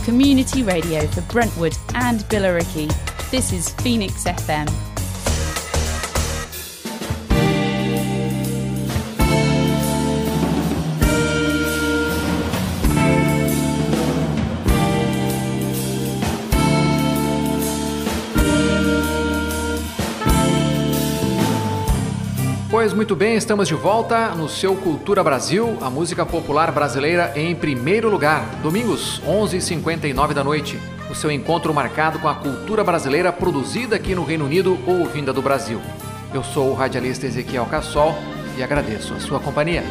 community radio for Brentwood and Billericay. This is Phoenix FM. Pois muito bem, estamos de volta no seu Cultura Brasil, a música popular brasileira em primeiro lugar. Domingos, 11h59 da noite. O seu encontro marcado com a cultura brasileira produzida aqui no Reino Unido ou vinda do Brasil. Eu sou o radialista Ezequiel Cassol e agradeço a sua companhia.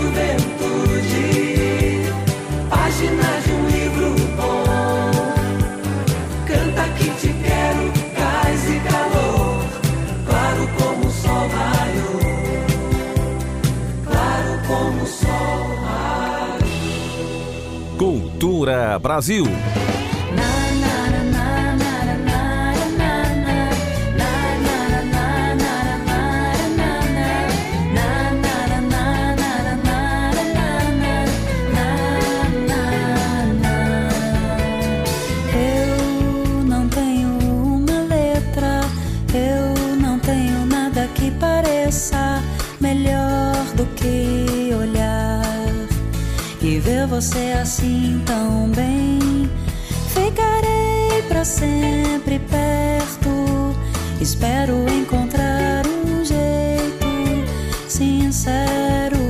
juventude, páginas de um livro bom. Canta que te quero, gás e calor, claro como o sol raiou, claro como o sol raiou. Cultura Brasil. Melhor do que olhar e ver você assim tão bem. Ficarei pra sempre perto, espero encontrar um jeito sincero,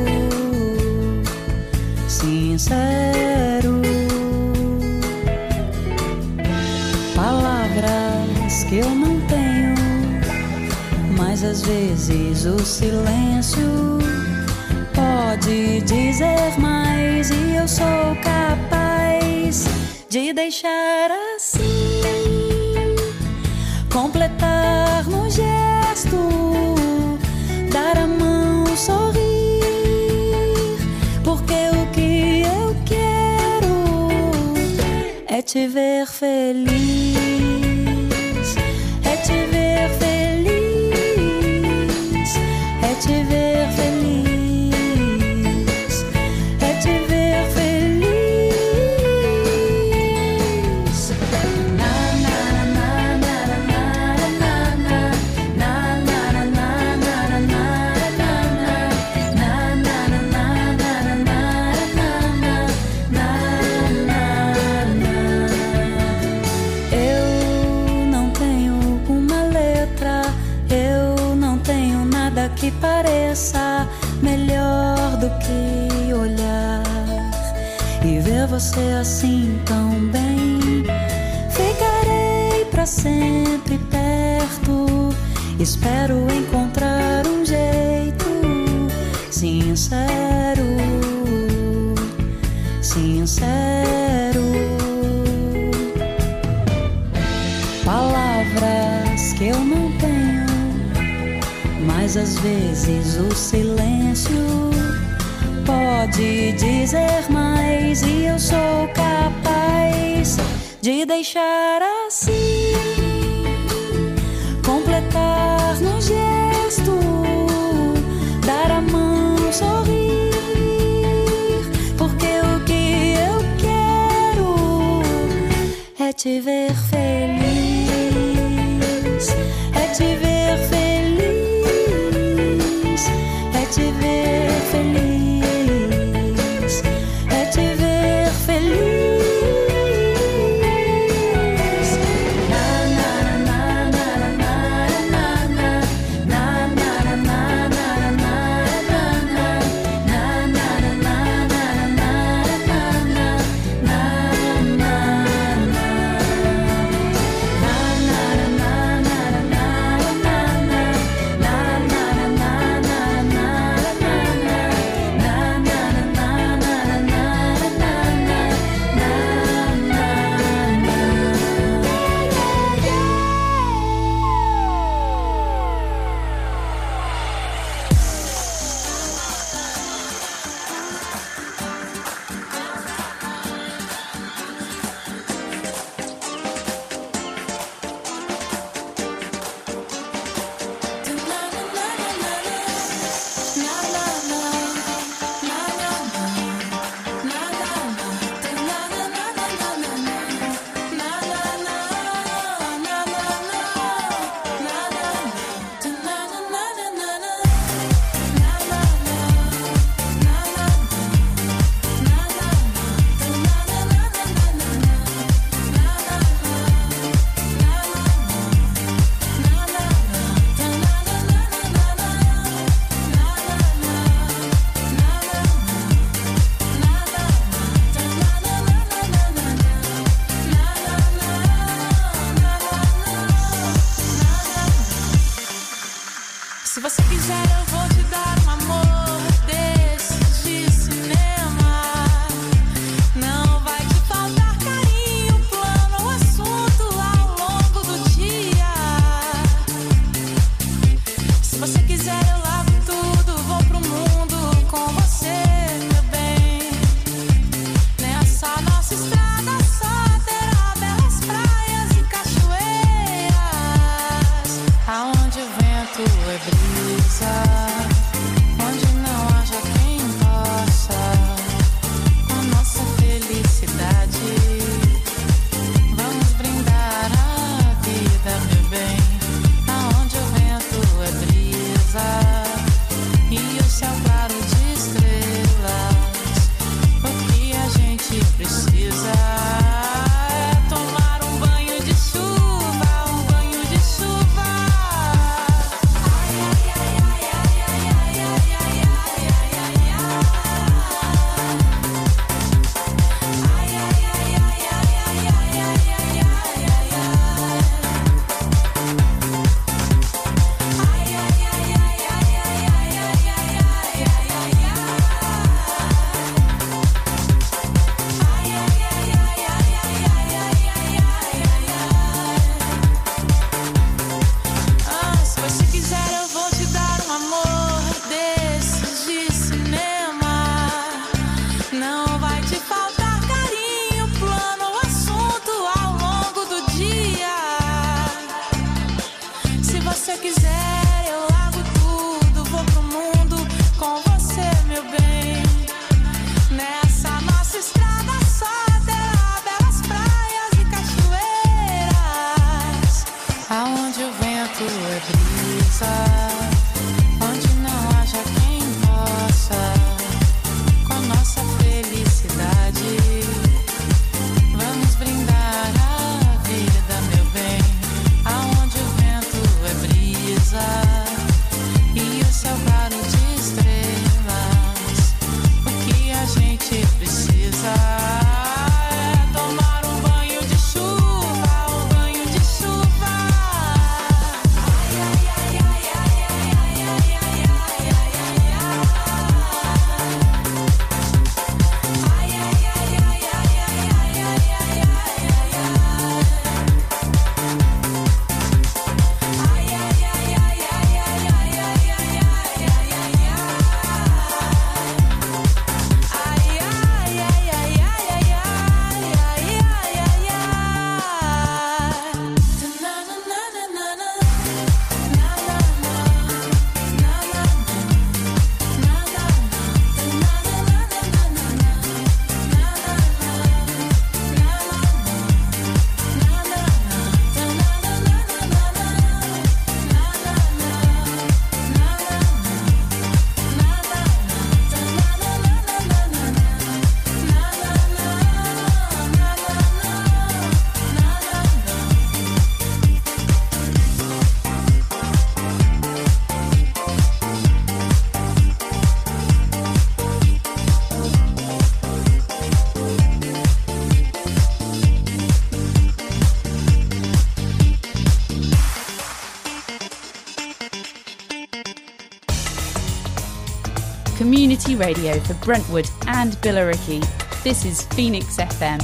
sincero. Palavras que eu não tenho, mas às vezes o silêncio pode dizer mais, e eu sou capaz de deixar assim, completar no gesto, dar a mão, sorrir, porque o que eu quero é te ver feliz, é te ver feliz, é te ver feliz, é te ver feliz. Na na na na na na na na na na na Eu não tenho uma letra, eu não tenho nada que pareça melhor do que olhar e ver você assim tão bem. Ficarei pra sempre perto, espero encontrar um jeito sincero, sincero. Palavras que eu não tenho, mas às vezes o silêncio pode dizer mais, e eu sou capaz de deixar assim, completar no gesto, dar a mão, sorrir, porque o que eu quero é te ver feliz, é te ver feliz, é te ver feliz, é te ver feliz. quiser, eu largo tudo, vou pro mundo com você, meu bem. Nessa nossa estrada só terá belas praias e cachoeiras, aonde o vento é brisa, onde não haja quem possa, com nossa felicidade, vamos brindar a vida, meu bem. Aonde o vento é brisa e o céu claro de estrelas, o que a gente precisa é tomar um banho de chuva, um banho de chuva. Ai, ai, ai, ai, ai, ai, ai, ai, ai, ai, ai, ai, ai, ai, ai, ai, Community radio for Brentwood and Billericay. This is Phoenix FM.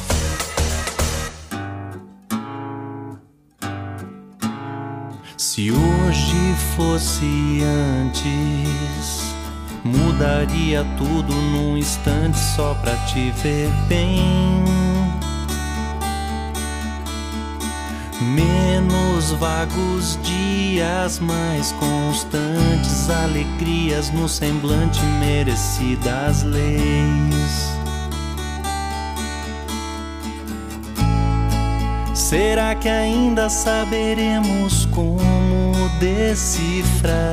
Se hoje fosse antes, mudaria tudo num instante só pra te ver bem. Menos vagos dias, mais constantes alegrias no semblante, merecidas leis. Será que ainda saberemos como decifrar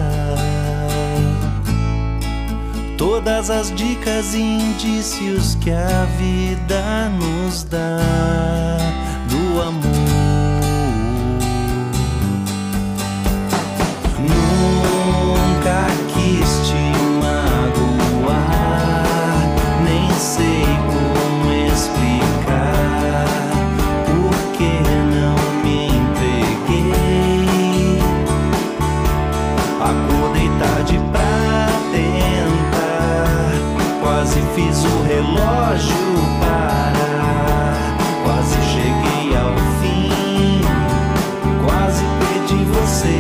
todas as dicas e indícios que a vida nos dá do amor? Nunca quis te magoar, nem sei como explicar por que não me entreguei. Acordei tarde pra tentar, quase fiz o relógio parar, quase cheguei ao fim, quase perdi você.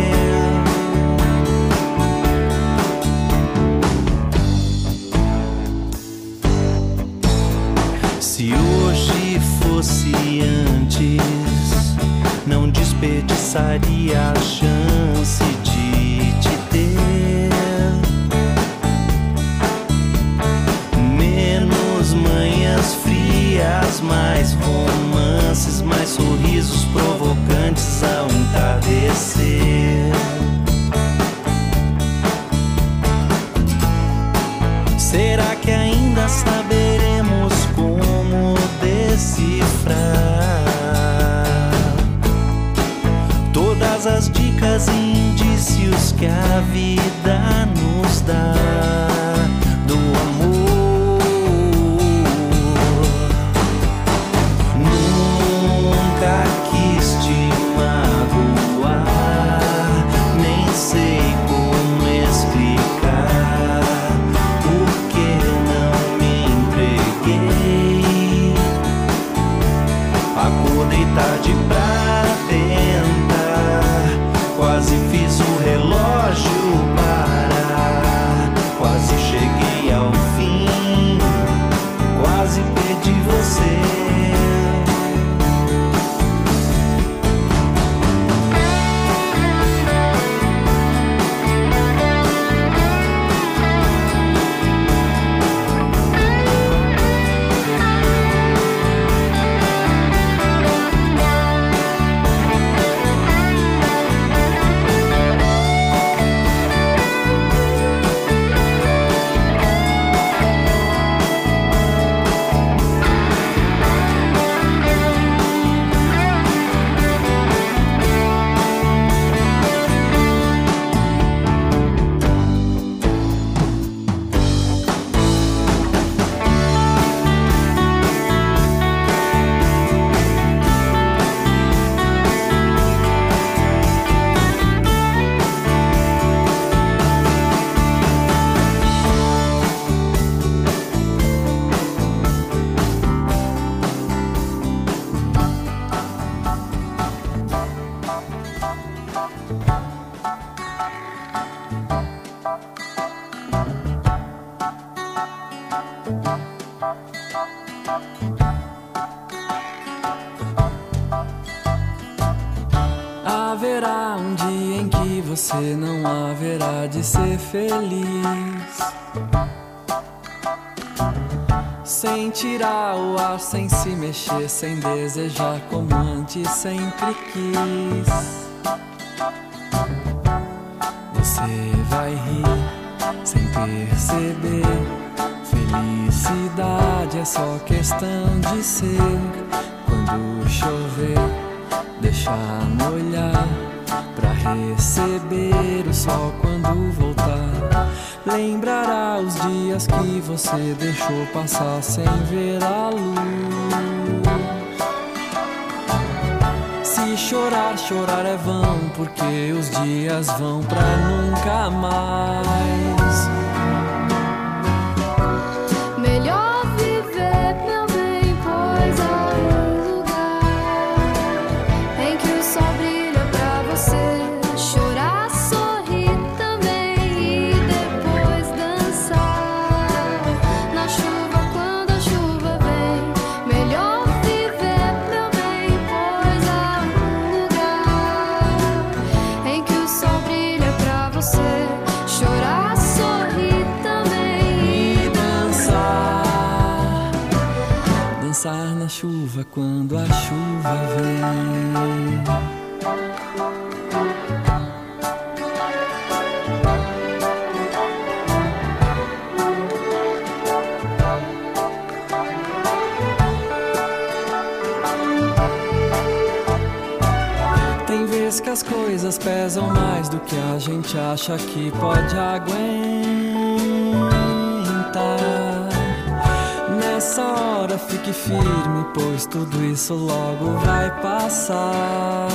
Se hoje fosse antes, não desperdiçaria a chance de te ter. Menos manhãs frias, mais romances, mais sorrisos provocantes ao entardecer. Será que ainda saberemos como decifrar todas as dicas e indícios que a vida nos dá do amor? Nunca quis te magoar, nem sei como explicar por que não me entreguei. Acordei tarde pra tentar, quase fiz o relógio parar. você não haverá de ser feliz. Sem tirar o ar, sem se mexer, sem desejar como antes sempre quis. Você vai rir sem perceber. Felicidade é só questão de ser. Quando chover, deixar molhar, pra receber o sol quando voltar. Lembrará os dias que você deixou passar sem ver a luz. Se chorar, chorar é vão, porque os dias vão pra nunca mais. Melhor viver, meu bem, pois há um lugar em que o sol brilha pra você. Chorar, sorrir também e depois dançar na chuva quando a chuva vem. Melhor viver, meu bem, pois há um lugar em que o sol brilha pra você. Chorar, sorrir também e dançar. Dançar na chuva quando a chuva vem. Tem vezes que as coisas pesam mais do que a gente acha que pode aguentar. Nessa hora fique firme, pois tudo isso logo vai passar.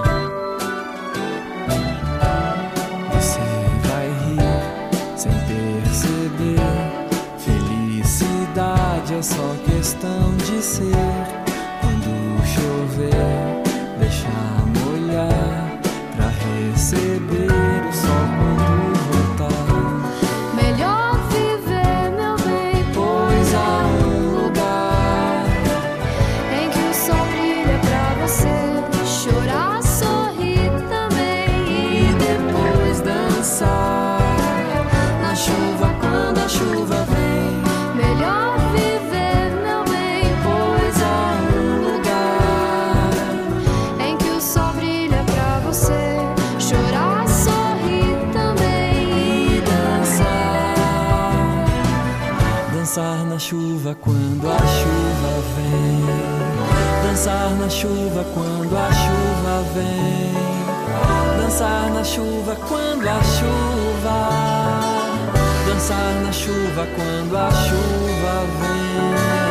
Você vai rir sem perceber. Felicidade é só questão de ser. Quando chover, deixar molhar, pra receber o sol quando voltar. melhor viver, meu bem, Pois há um lugar em que o sol brilha pra você. Chorar, sorrir também e depois dançar na chuva quando a chuva vem. melhor viver, meu bem, Pois há um lugar em que o sol brilha pra você. Chorar, sorrir também e dançar. Dançar na chuva quando a chuva vem. Dançar na chuva quando a chuva vem. Dançar na chuva quando a chuva. Dançar na chuva quando a chuva vem.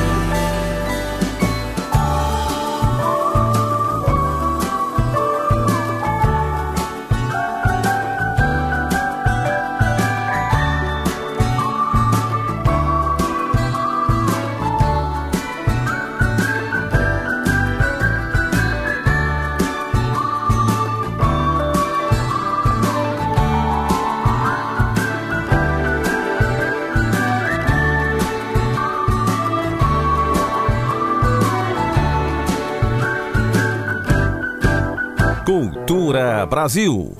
Cultura Brasil.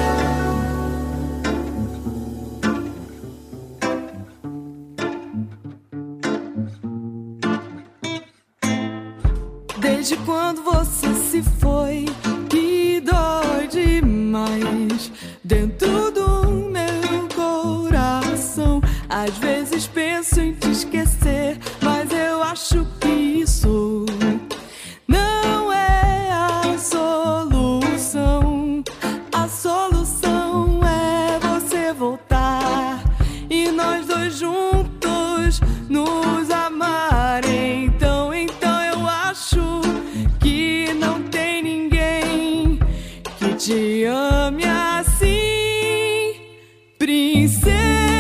Desde quando você se foi, que dói demais dentro do meu coração. Às vezes penso em te esquecer, mas eu acho que isso não é a solução. A solução é você voltar e nós dois juntos nos amar. Então eu acho que não tem ninguém que te ame assim, princesa.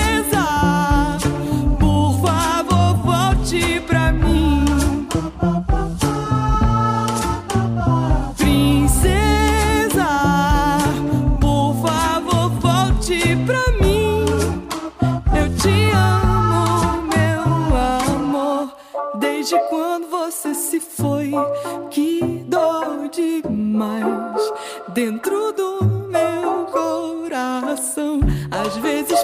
Por favor, volte pra mim, princesa. Por favor, volte pra mim. Eu te amo, meu amor. Desde quando você se foi, que dói demais dentro do meu coração.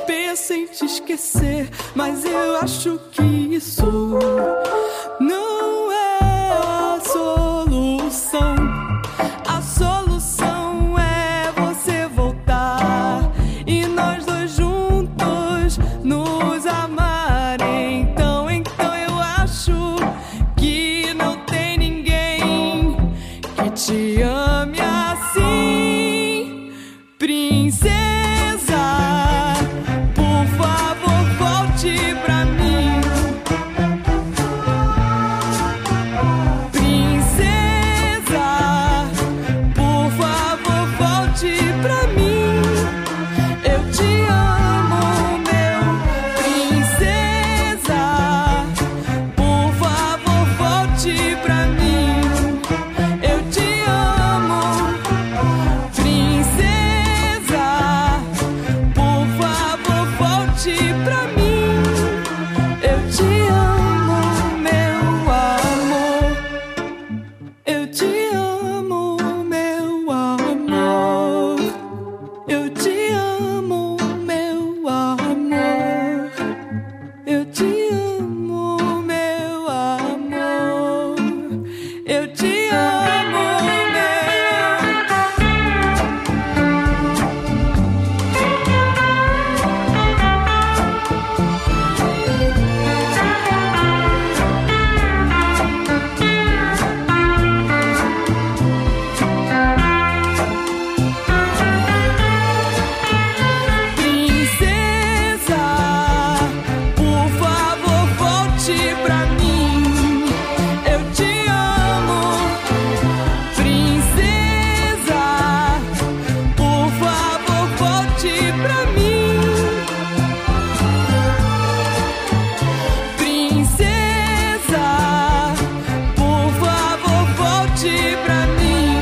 penso em te esquecer, mas eu acho que isso não é a solução. A solução é você voltar e nós dois juntos nos amar. Então eu acho que não tem ninguém que te ame assim, princesa. Por favor, volte pra mim. Princesa, por favor, volte pra mim. Eu te amo, meu princesa. Por favor, volte pra mim. Eu te amo, princesa. Por favor, volte pra mim. Eu te amo, meu amor. Eu te amo, meu amor. Eu te amo, meu amor. Eu te amo, meu amor. Eu te amo, meu. Princesa, por favor, volte pra mim. Eu te amo, princesa. Por favor, volte pra mim. Princesa, por favor, volte pra mim.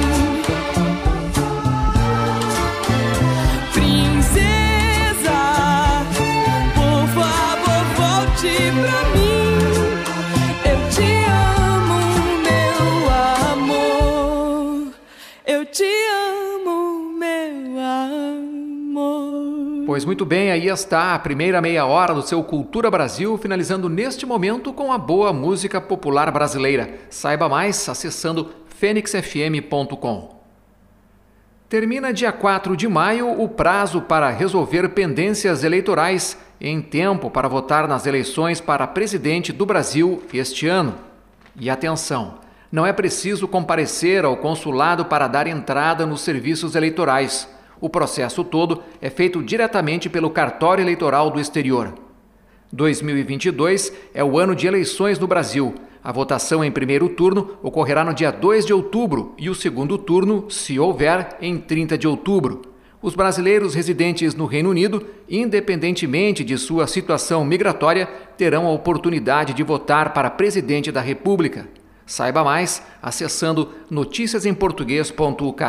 Princesa, por favor, volte pra mim. Eu te amo, meu amor. Eu te amo, meu amor. Pois muito bem, aí está a primeira meia hora do seu Cultura Brasil, finalizando neste momento com a boa música popular brasileira. Saiba mais acessando fenixfm.com. Termina dia 4 de maio o prazo para resolver pendências eleitorais em tempo para votar nas eleições para presidente do Brasil este ano. E atenção, não é preciso comparecer ao consulado para dar entrada nos serviços eleitorais. O processo todo é feito diretamente pelo cartório eleitoral do exterior. 2022 é o ano de eleições no Brasil. A votação em primeiro turno ocorrerá no dia 2 de outubro e o segundo turno, se houver, em 30 de outubro. Os brasileiros residentes no Reino Unido, independentemente de sua situação migratória, terão a oportunidade de votar para presidente da República. Saiba mais acessando noticiasemportugues.uk.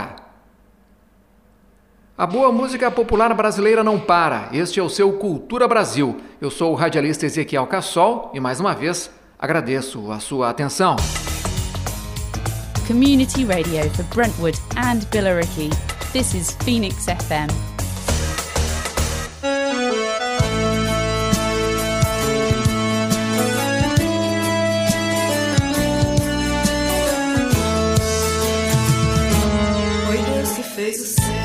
A boa música popular brasileira não para. Este é o seu Cultura Brasil. Eu sou o radialista Ezequiel Cassol e, mais uma vez, agradeço a sua atenção. Community radio for Brentwood and Billericay. This is Phoenix FM. Foi Deus que fez o céu,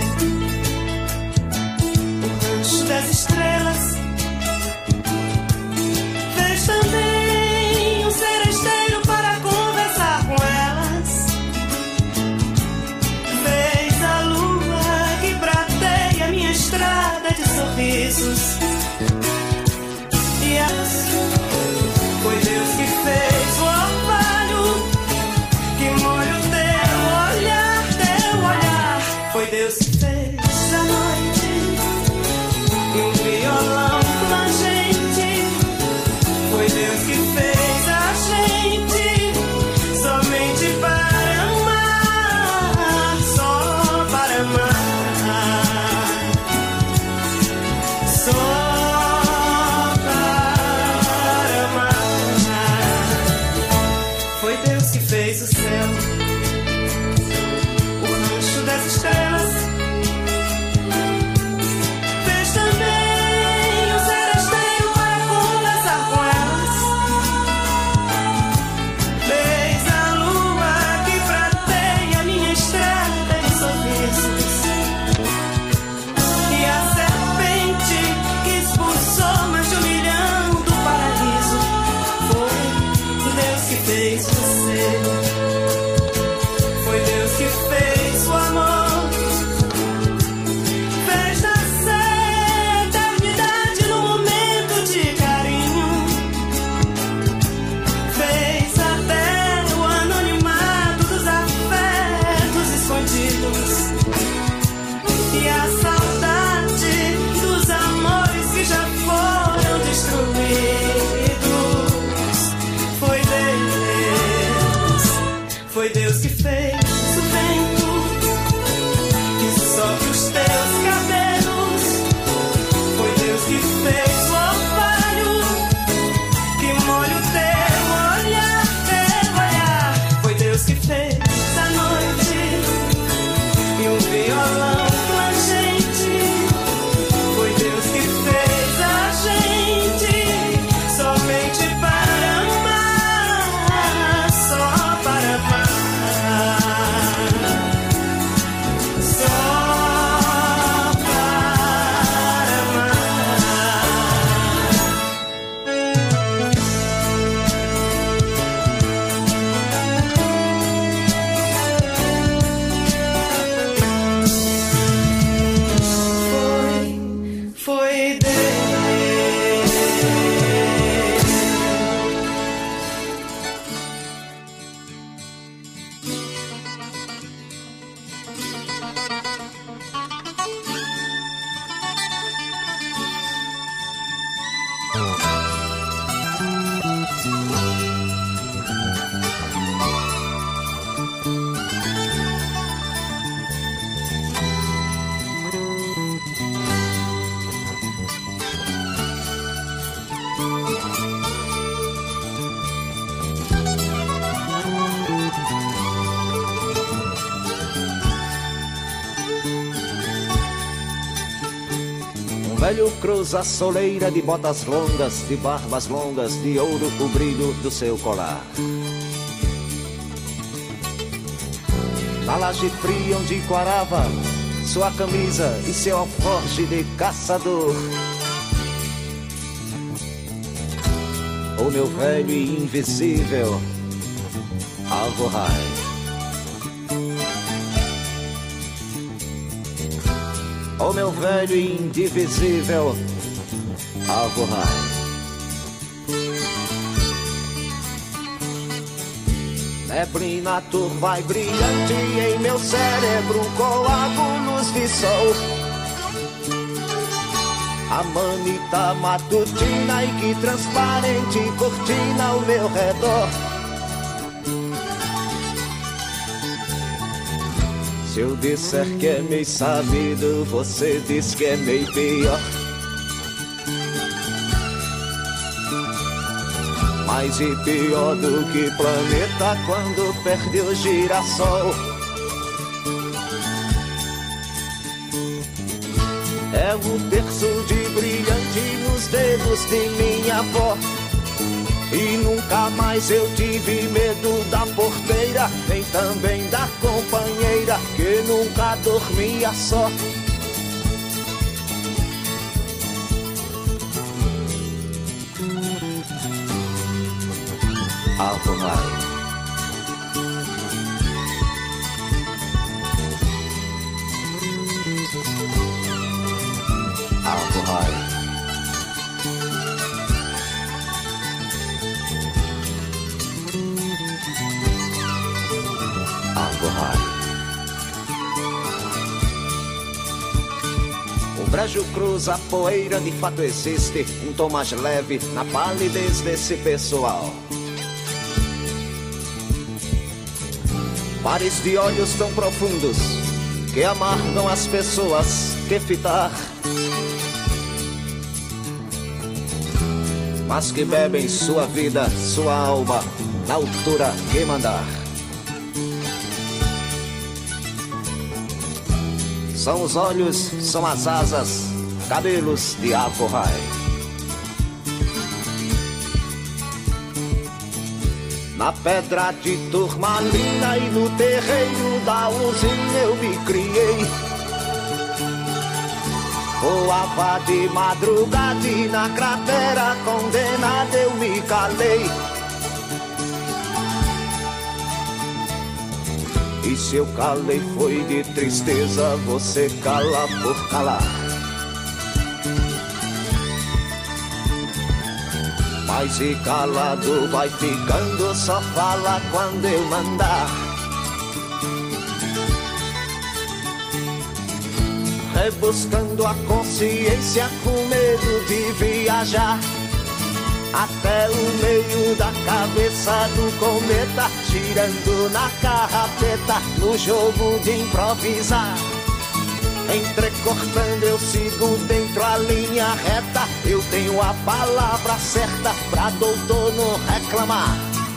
o rancho das estrelas. Fez também um seresteiro para conversar com elas. Fez a lua que prateia Foi Deus que fez o vento que sopra os teus cabelos. Foi Deus que fez o orvalho que molha o teu olhar, teu olhar. Foi Deus que fez a noite e um violão plangente. Foi Deus que fez a gente somente para amar, só para amar. Velho cruza a soleira de botas longas, de barbas longas, de ouro o brilho do seu colar. Na laje fria onde quarava sua camisa e seu alforje de caçador. O meu velho e invisível alvorrai. O meu velho e indivisível alvorrai. Neblina turva e brilhante em meu cérebro, coágulos de sol. A manita matutina e que transparente cortina ao meu redor. Se eu disser que é meio sabido, você diz que é meio pior. Mais e pior do que planeta quando perde o girassol. É o terço de brilhante nos dedos de minha avó. E nunca mais eu tive medo da porteira, nem também da companheira, que nunca dormia só. Alvorrai. Alvorrai. O brejo cruza a poeira, de fato existe um tom mais leve na palidez desse pessoal. Pares de olhos tão profundos que amargam as pessoas que fitar, mas que bebem sua vida, sua alma na altura que mandar. São os olhos, são as asas, cabelos de alvorrai. Na pedra de turmalina e no terreiro da usina eu me criei. Voava de madrugada e na cratera condenada eu me calei. E se eu calei foi de tristeza, você cala por calar. Mas e calado vai ficando, só fala quando eu mandar. Rebuscando a consciência com medo de viajar. até o meio da cabeça do cometa, girando na carrapeta, no jogo de improvisar. Entrecortando eu sigo dentro a linha reta, eu tenho a palavra certa pra doutor não reclamar.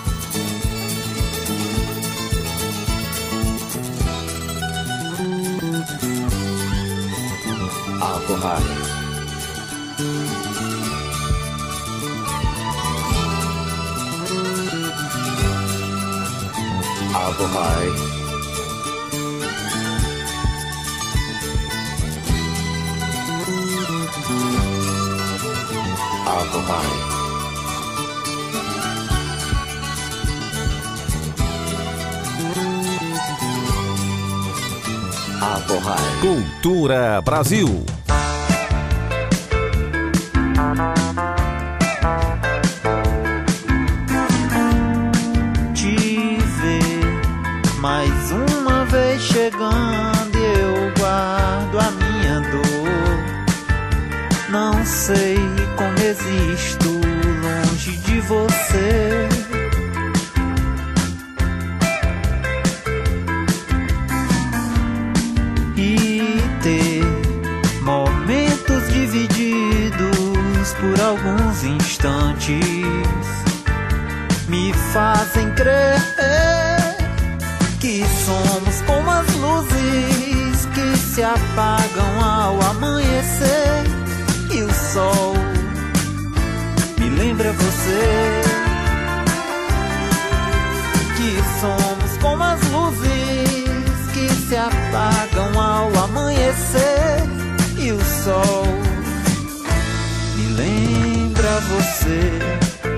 Alcohol. Alcohol. Cultura Brasil. Te ver mais uma vez chegando, eu guardo a minha dor. Não sei como existo longe de você. E ter momentos divididos por alguns instantes me fazem crer que somos como as luzes que se apagam ao amanhecer. E o sol me lembra você, que somos como as luzes que se apagam ao amanhecer. E o sol me lembra você.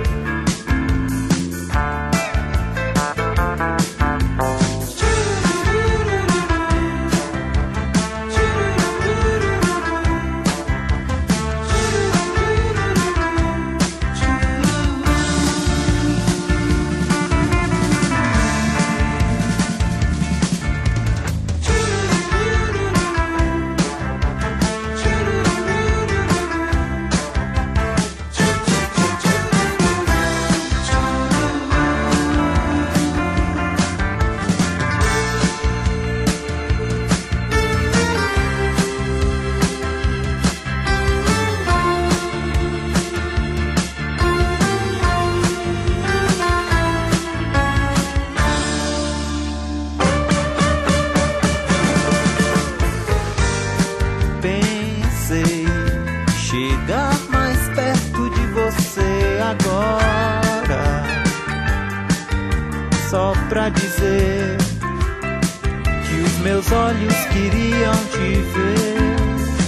Pra dizer que os meus olhos queriam te ver.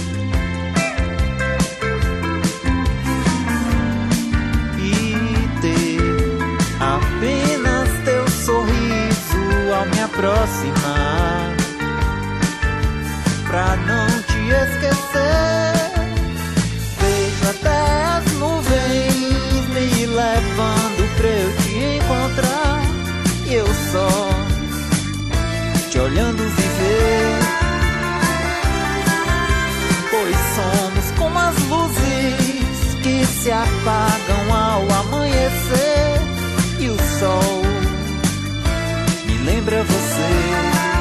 E ter apenas teu sorriso ao me aproximar, pra não te esquecer. Vejo até as nuvens me levando pra eu te encontrar. E eu só te olhando viver, pois somos como as luzes que se apagam ao amanhecer. E o sol me lembra você.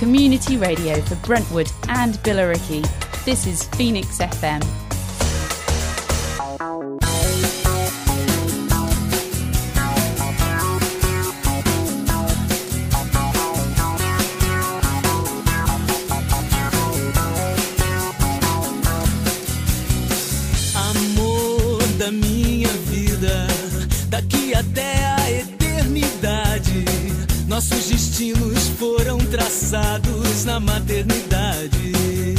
community radio for Brentwood and Billericay. This is Phoenix FM. Amor da minha vida, daqui até a eternidade, nossos destinos foram traçados na maternidade.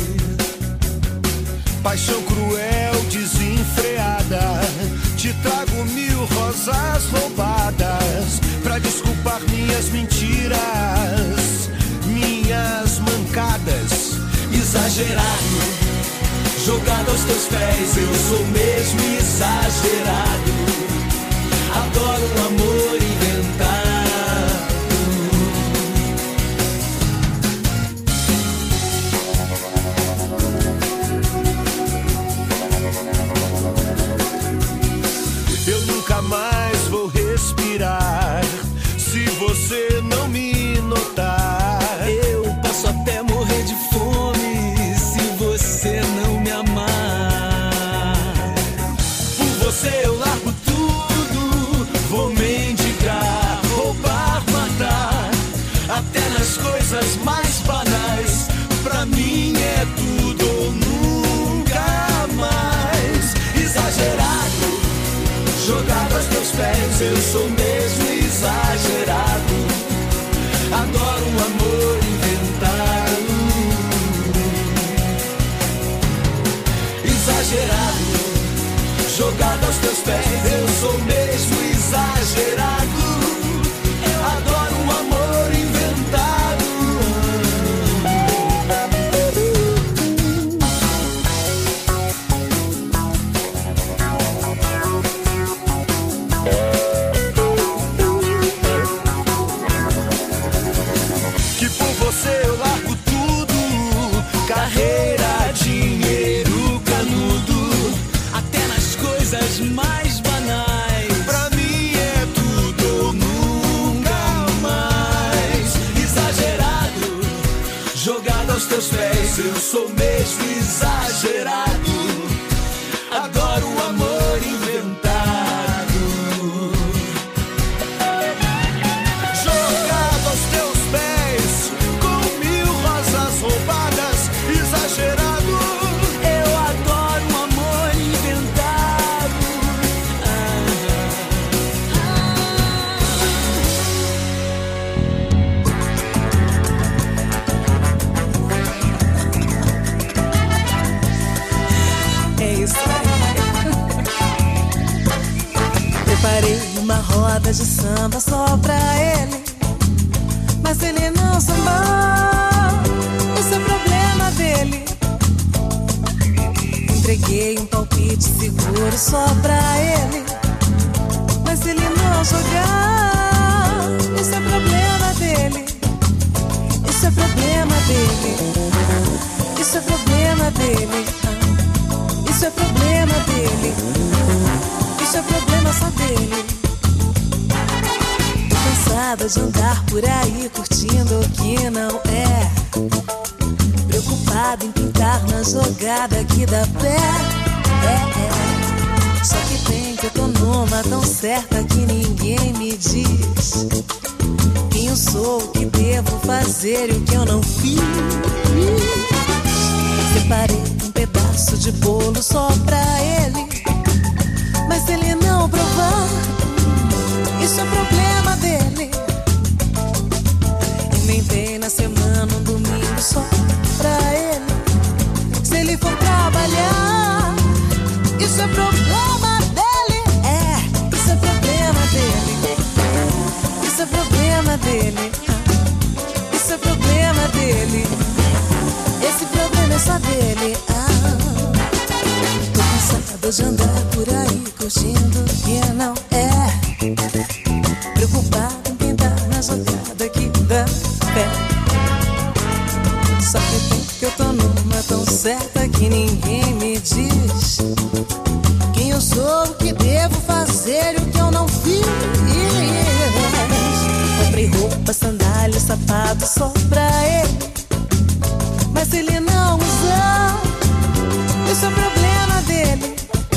Paixão cruel, desenfreada, te trago 1000 rosas roubadas pra desculpar minhas mentiras, minhas mancadas. Exagerado, jogado aos teus pés, eu sou mesmo exagerado. Adoro um amor inventado. Eu nunca mais vou respirar se você não me notar. Eu posso até morrer de fome se você não me amar. Por você eu largo tudo, vou mendigar, roubar, matar, até nas coisas mais banais. Pra mim é tudo ou nunca mais. Exagerado, jogado aos teus pés, eu sou mesmo exagerado. Adoro um amor inventado. Exagerado, jogado aos teus pés, eu sou mesmo exagerado. Eu adoro um amor inventado. Que por você eu largo tudo, carreira, dinheiro, canudo, Até nas coisas mais banais. pra mim é tudo ou nunca mais. Exagerado, jogado aos teus pés, eu sou mesmo exagerado. Adoro o amor inventado. Jogado aos teus pés, com 1000 rosas roubadas, exagerado. Eu adoro um amor inventado. É isso aí. Preparei uma roda de samba só pra ele, mas ele não sambou. Esse é o problema dele. Entreguei um palpite seguro só pra ele, mas ele não jogar. Esse é o problema dele. Isso é problema dele. Isso é problema dele. Isso é problema dele. Isso é problema só dele. Tô cansada de andar por aí curtindo o que não é, preocupada em pintar na jogada que dá pé. Só que tem que eu tô numa tão certa que ninguém me diz quem eu sou, o que devo fazer e o que eu não fiz. Separei um pedaço de bolo só pra ele, mas ele não provar. Isso é problema dele. Inventei na semana um domingo só pra ele. Se ele for trabalhar, isso é problema dele. Isso é problema dele. Isso é problema dele. Isso é problema dele. Esse problema é só dele. Tô cansada de andar por aí curtindo que não é, preocupado em pintar na jogada que dá pé. Só que tem que eu tô numa tão certa que ninguém me diz quem eu sou, o que devo fazer e o que eu não fiz. Comprei roupa, sandália, sapato só pra ele, se ele não usar, isso é problema dele.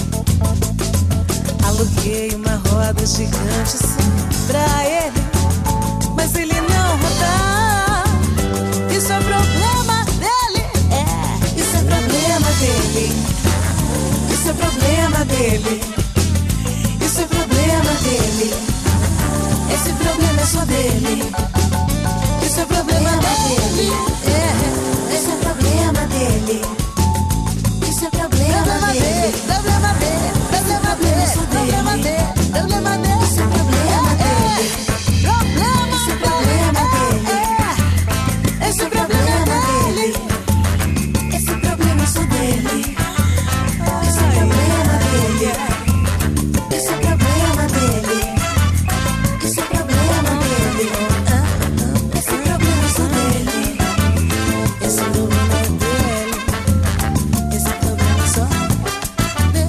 Aluguei uma roda gigante só pra ele, mas se ele não rodar, isso é problema dele. Isso é problema dele. Isso é problema dele. Isso é problema dele. Esse problema é só dele. Isso é problema dele. Esse é problema dele. Isso é problema dele. Problema dele. Problema dele. Problema dele. Problema dele. Isso é problema dele. Isso é problema dele. Esse é problema dele. Esse problema é só dele. Esse é problema dele. Esse é problema dele. Esse é problema dele. Esse problema é só dele. Esse problema é dele. Esse problema é só dele.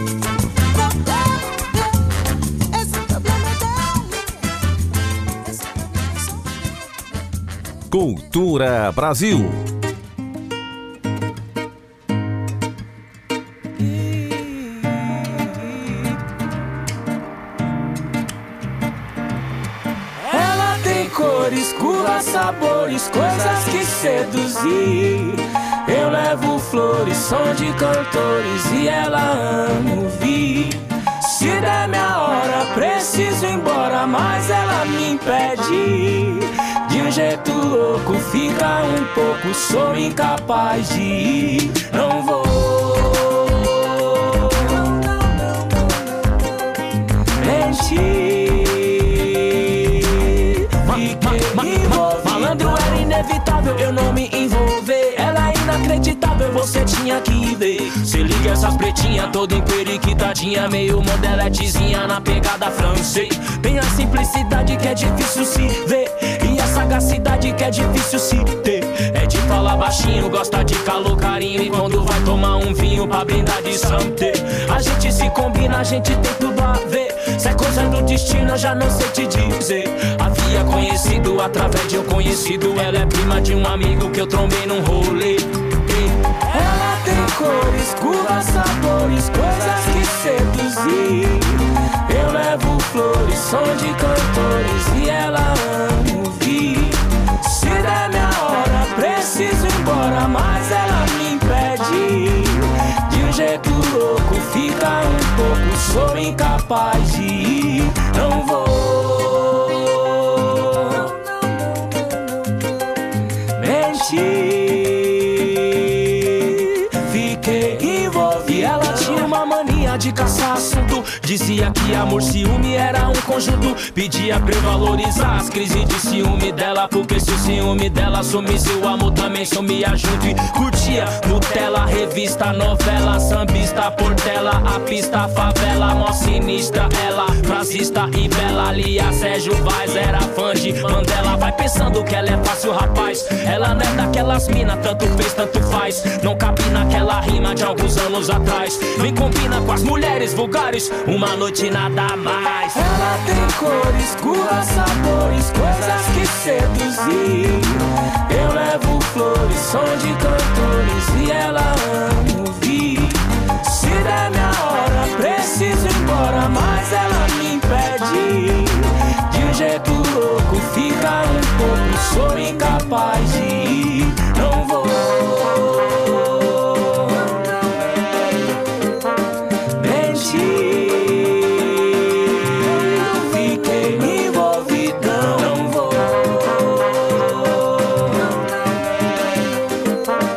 Esse problema é dele. Esse problema é só dele. Cultura Brasil. Ela tem cores, curvas, sabores, coisas que seduzir. Eu levo flores, som de cantores e ela amo ouvir. Se der minha hora, preciso ir embora, mas ela me impede. De um jeito louco, fica um pouco, sou incapaz de ir. Não vou mentir. Malandro era inevitável, eu não me envolver. Ela é inacreditável, você tinha que ver. Se liga essas pretinhas, toda emperiquitadinha, meio modeletezinha na pegada francês. Tem a simplicidade que é difícil se ver, e a sagacidade que é difícil se ter. É de falar baixinho, gosta de calor, carinho, e quando vai tomar um vinho pra brindar de santé. A gente se combina, a gente tem tudo a ver. Se é coisa do destino, eu já não sei te dizer. Havia conhecido através de um conhecido. Ela é prima de um amigo que eu trombei num rolê. Ela tem cores, curvas, sabores, coisas que seduzir. Eu levo flores, som de cantores e ela amo ouvir. Se der minha hora, preciso ir embora, mas ela me impede. De um jeito louco, fica um pouco, sou incapaz de ir. Não vou mentir. Fiquei envolvido. Ela tinha uma mania de caçar assunto. Dizia que amor, ciúme era um conjunto. Pedia pra eu valorizar as crises de ciúme dela, porque se o ciúme dela sumisse, o amor também sumia junto. E curtia Nutella, revista, novela, sambista, portela, a pista, favela, mó sinistra. Ela, frasista e bela, Lia, Sérgio Vaz, era fã de Mandela. Vai pensando que ela é fácil, rapaz. Ela não é daquelas mina, tanto fez, tanto faz. Não cabe naquela rima de alguns anos atrás. Nem combina com as mulheres vulgares, uma noite nada mais. Ela tem cores, curvas, sabores, coisas que seduzir. Eu levo flores, som de cantores e ela amo ouvir. Se der minha hora, preciso ir embora, mas ela me impede. De um jeito louco, fica um pouco, sou incapaz de ir. Não vou mentir. Fiquei envolvidão. Não vou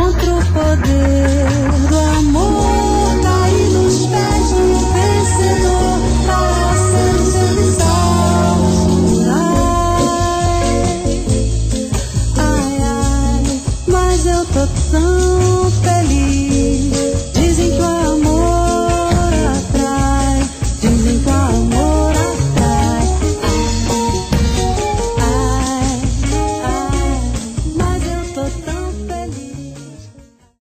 contra o poder.